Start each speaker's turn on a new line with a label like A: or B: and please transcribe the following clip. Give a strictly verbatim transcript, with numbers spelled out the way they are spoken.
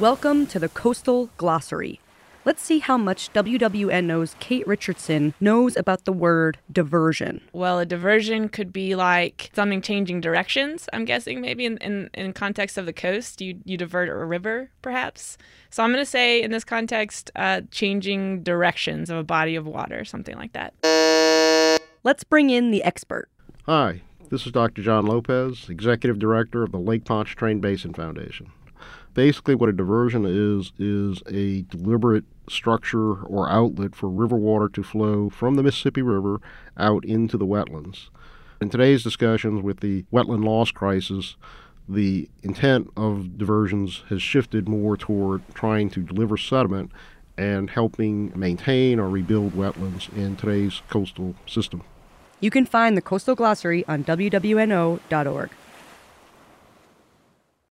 A: Welcome to the Coastal Glossary. Let's see how much W W N O's Kate Richardson knows about the word diversion.
B: Well, a diversion could be like something changing directions, I'm guessing, maybe in, in, in context of the coast. You, you divert a river, perhaps. So I'm going to say, in this context, uh, changing directions of a body of water, something like that.
A: Let's bring in the expert.
C: Hi, this is Doctor John Lopez, Executive Director of the Lake Pontchartrain Basin Foundation. Basically, what a diversion is, is a deliberate structure or outlet for river water to flow from the Mississippi River out into the wetlands. In today's discussions with the wetland loss crisis, the intent of diversions has shifted more toward trying to deliver sediment and helping maintain or rebuild wetlands in today's coastal system.
A: You can find the Coastal Glossary on W W N O dot org.